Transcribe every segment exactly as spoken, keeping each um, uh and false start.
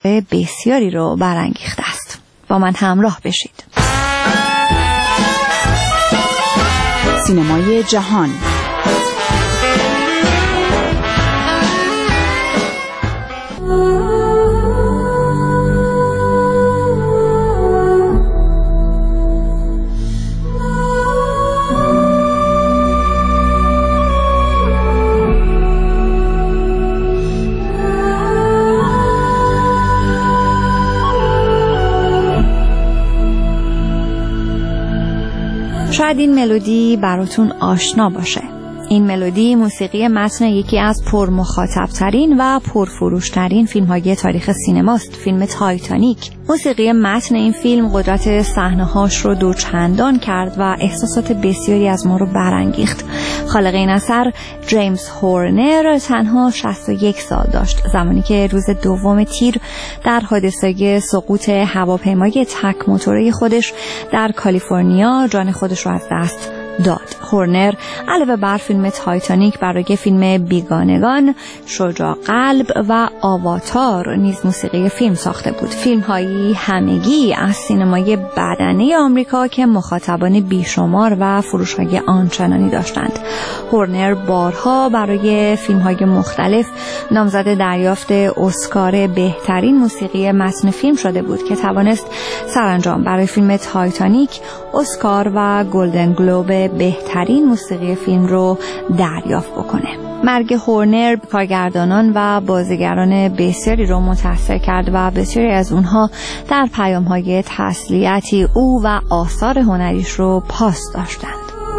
بسیاری رو برانگیخته است. با من همراه بشید. سینمای جهان. شاید این ملودی براتون آشنا باشه. این ملودی موسیقی متن یکی از پرمخاطب‌ترین و پرفروش‌ترین فیلم‌های تاریخ سینماست، فیلم تایتانیک. موسیقی متن این فیلم قدرت صحنه‌هاش رو دوچندان کرد و احساسات بسیاری از ما رو برانگیخت. خالق این اثر جیمز هورنر تنها شصت و یک سال داشت زمانی که روز دوم تیر در حادثه سقوط هواپیمای تک موتوره خودش در کالیفرنیا جان خودش رو از دست داد. هورنر علاوه بر فیلم تایتانیک برای فیلم بیگانگان، شجاع قلب و آواتار نیز موسیقی فیلم ساخته بود. فیلم‌هایی همگی از سینمای بدنه آمریکا که مخاطبان بیشمار و فروش‌های آنچنانی داشتند. هورنر بارها برای فیلم‌های مختلف نامزد دریافت اسکار بهترین موسیقی متن فیلم شده بود که توانست سرانجام برای فیلم تایتانیک اسکار و گلدن گلوب بهترین موسیقی فیلم رو دریافت بکنه. مرگ هورنر کارگردانان و بازیگران بسیاری رو متاثر کرد و بسیاری از اونها در پیام‌های تسلیتی او و آثار هنریش رو پاس داشتند.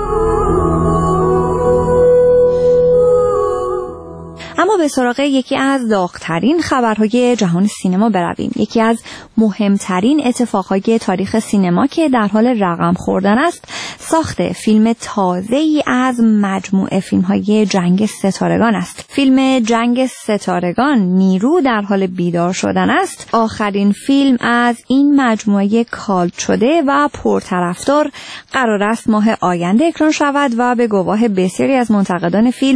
اما به سراغ یکی از داغ‌ترین خبرهای جهان سینما برویم. یکی از مهمترین اتفاقهای تاریخ سینما که در حال رقم خوردن است، ساخت فیلم تازه‌ای از مجموعه فیلم‌های جنگ ستارگان است. فیلم جنگ ستارگان نیرو در حال بیدار شدن است. آخرین فیلم از این مجموعه کالت شده و پرطرفدار قرار است ماه آینده اکران شود و به گواه بسیاری از منتقدان فیلم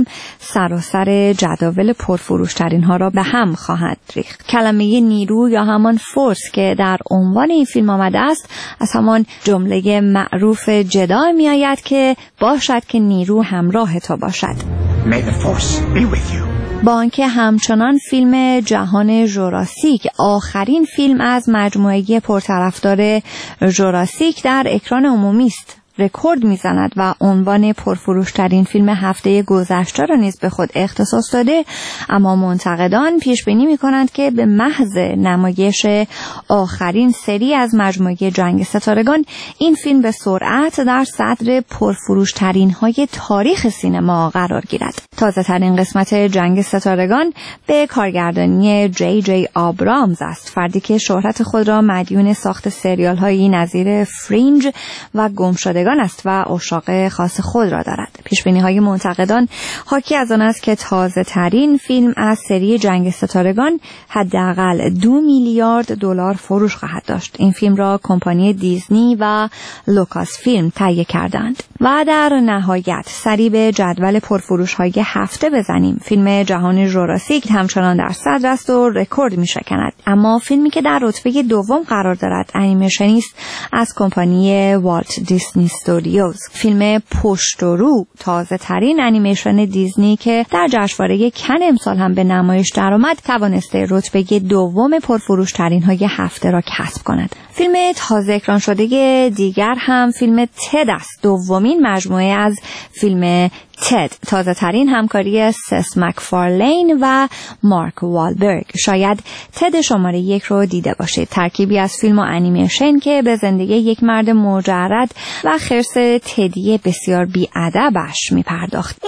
سراسر جدول پرفروشترین ها را به هم خواهد ریخت. کلمه نیرو یا همان فورس که در عنوان این فیلم آمده است از همان جمله معروف جدا می آید که باشد که نیرو همراه تو باشد. May the force be with you. با آنکه همچنان فیلم جهان ژوراسیک، آخرین فیلم از مجموعه پرطرفدار ژوراسیک در اکران عمومی است، رکورد میزند و عنوان پرفروشترین فیلم هفته گذشته را نیز به خود اختصاص داده، اما منتقدان پیش بینی می‌کنند که به محض نمایش آخرین سری از مجموعه جنگ ستارگان این فیلم به سرعت در صدر پرفروشترین های تاریخ سینما قرار گیرد. تازه ترین قسمت جنگ ستارگان به کارگردانی جی جی آبرامز است، فردی که شهرت خود را مدیون ساخت سریال هایی نظیر فرینج و گمشدگان است و عشاق خاص خود را دارد. پیشبینی های منتقدان حاکی از آن است که تازه ترین فیلم از سری جنگ ستارگان حداقل دو میلیارد دلار فروش خواهد داشت. این فیلم را کمپانی دیزنی و لوکاس فیلم تهیه کردند. و در نهایت سری به جدول پرفروش های هفته بزنیم. فیلم جهان ژوراسیک همچنان در صدر است و رکورد می‌شکند، اما فیلمی که در رتبه دوم قرار دارد انیمیشنی است از کمپانی والت دیزنی استودیوز. فیلم پشت و رو، تازه ترین انیمیشن دیزنی که در جشنواره کن امسال هم به نمایش درآمد، توانسته رتبه دوم پرفروش ترین های هفته را کسب کند. فیلم تازه اکران شده دیگر هم فیلم تد است، دومین مجموعه از فیلم تد، تازه ترین همکاری سس مکفارلین و مارک والبرگ. شاید تد شماره یک رو دیده باشید، ترکیبی از فیلم و انیمیشن که به زندگی یک مرد مجرد و خرس تدی بسیار بی‌ادبش می‌پرداخت.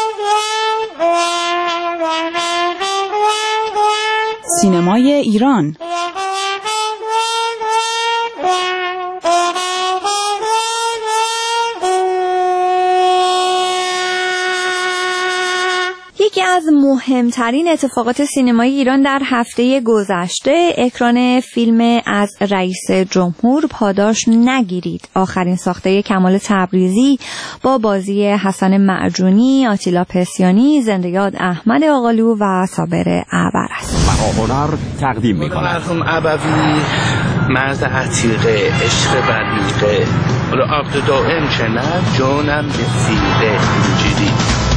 سینمای ایران. یکی از مهمترین اتفاقات سینمایی ایران در هفته گذشته اکران فیلم از رئیس جمهور پاداش نگیرید، آخرین ساخته کمال تبریزی با بازی حسن معجونی، آتیلا پسیانی، زنده یاد احمد آقالو و صابر اعور است. هنر تقدیم می‌کند. مرحوم ابوی مرد عتیقه، عشق بلیغه، حالا عبد دائم که نه جانم به سیغه اینجوری.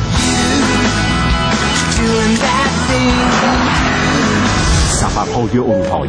سفرهای اروپایی.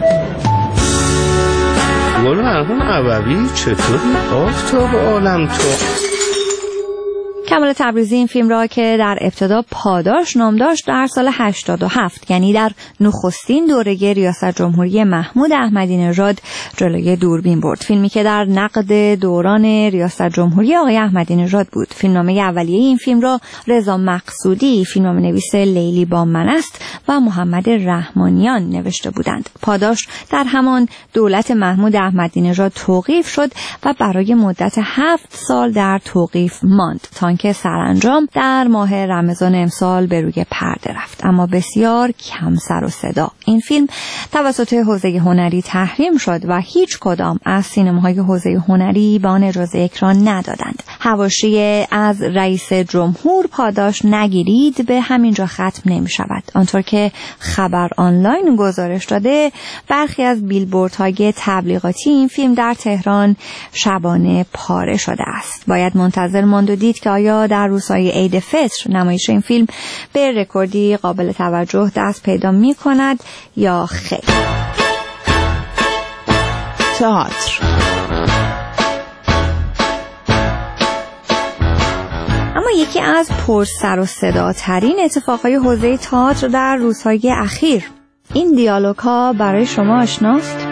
گل مرحوم ابوی چطوری آفتاب عالم تو؟ کمال تبریزی این فیلم را که در ابتدا پاداش نام داشت در سال هشتاد و هفت، یعنی در نخستین دوره ریاست جمهوری محمود احمدی نژاد جلوی دوربین برد. فیلمی که در نقد دوران ریاست جمهوری آقای احمدی نژاد بود. فیلمنامه اولیه این فیلم را رضا مقصودی، فیلمنامه نویس لیلی با من است و محمد رحمانیان نوشته بودند. پاداش در همان دولت محمود احمدی نژاد توقیف شد و برای مدت هفت سال در توقیف ماند تا که سرانجام در ماه رمضان امسال به روی پرده رفت، اما بسیار کم سر و صدا. این فیلم توسط حوزه هنری تحریم شد و هیچ کدام از سینماهای حوزه هنری به آن اجازه اکران ندادند. حواشی از رئیس جمهور پاداش نگیرید به همینجا ختم نمی شود. آنطور که خبر آنلاین گزارش داده، برخی از بیلبوردهای تبلیغاتی این فیلم در تهران شبانه پاره شده است. باید منتظر ماند و دید که آیا در روزهای عید فطر نمایش این فیلم به رکوردی قابل توجه دست پیدا می کند یا خیر. تئاتر. اما یکی از پر سر و صدا ترین اتفاقهای حوزه تئاتر در روزهای اخیر، این دیالوگ ها برای شما آشناست؟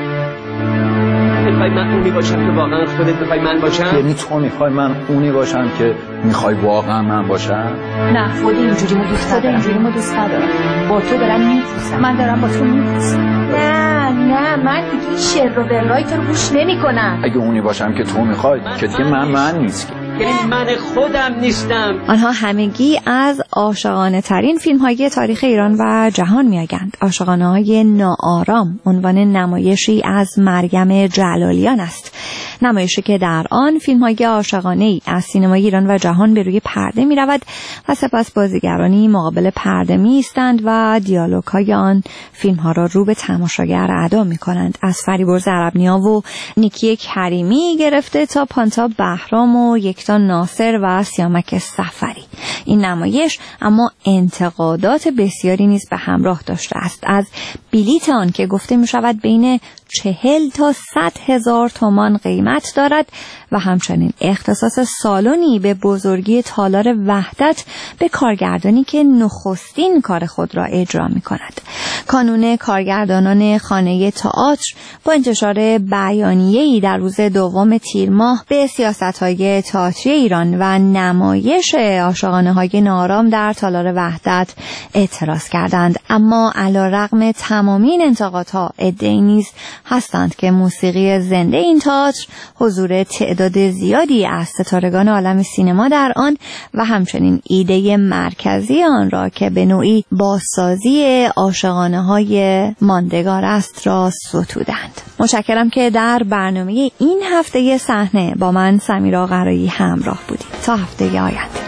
میخوای من اونی باشم که واقعا خودت میخوای من باشم؟ یعنی تو میخوای من اونی باشم که میخوای واقعا من باشم؟ نه، خود اینجوری ما دوست دارم. اینجوری ما دوست ندارم. با تو دارم میپوسم. من دارم با تو میپوسم. نه نه، من دیگه این شر و برای تو رو گوش نمیکنم. اگه اونی باشم که تو میخوای که دیگه من من نیست. یعنی من خودم نیستم. آنها همگی از عاشقانه ترین فیلم های تاریخ ایران و جهان می آیند. عاشقانه های ناآرام عنوان نمایشی از مریم جلالیان است. نمایشی که در آن فیلم های عاشقانه‌ای از سینمای ایران و جهان به روی پرده می رود و سپس بازیگرانی مقابل پرده می ایستند و دیالوگ های آن فیلم ها را رو به تماشاگر ادا می کنند. از فریبرز عربنیا و نیکی کریمی گرفته تا پانتا بهرام و یکتا ناصر و سیامک صفری. این نمایش اما انتقادات بسیاری نیز به همراه داشته است. از بلیت آن که گفته می شود بین چهل تا صد هزار تومان قیمت دارد و همچنین اختصاص سالونی به بزرگی تالار وحدت به کارگردانی که نخستین کار خود را اجرا می کند. کانون کارگردانان خانه تئاتر با انتشار بیانیه‌ای در روز دوم تیر ماه به سیاست‌های تئاتری ایران و نمایش عاشقانه‌های ناآرام در تالار وحدت اعتراض کردند، اما علیرغم تمامی این انتقادها ادعایی نیز هستند که موسیقی زنده این تئاتر حضور تعداد زیادی از ستارگان عالم سینما در آن و همچنین ایده مرکزی آن را که به نوعی بازسازی عاشقانه‌های ماندگار است را ستودند. متشکرم که در برنامه این هفته صحنه با من سمیرا قرایی همراه بودید. تا هفته آینده.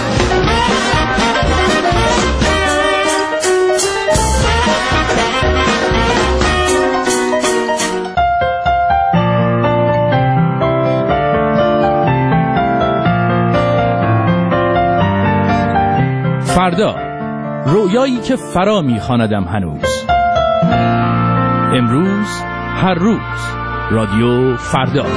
فردا، رویایی که فرا می‌خواندم هنوز. امروز، هر روز، رادیو فردا.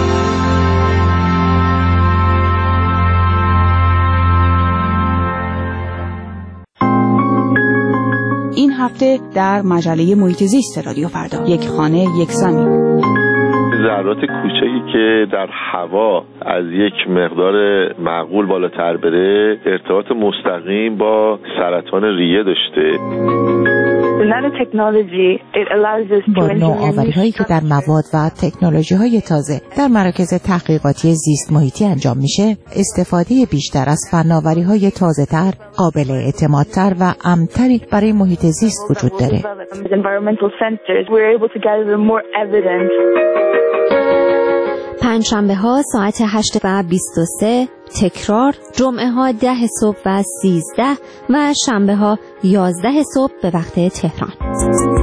این هفته در مجله محیط زیست رادیو فردا، یک خانه یک زمین. ذرات کوچکی که در هوا از یک مقدار معقول بالاتر بره ارتباط مستقیم با سرطان ریه داشته. با نوآوری هایی که در مواد و تکنولوژی های تازه در مراکز تحقیقاتی زیست محیطی انجام میشه، استفاده بیشتر از فناوری های تازه تر، قابل اعتمادتر و امن‌تری برای محیط زیست وجود داره. پنجشنبه ها ساعت هشت و بیست و سه، تکرار جمعه ها ده صبح و سیزده و شنبه ها یازده صبح به وقت تهران.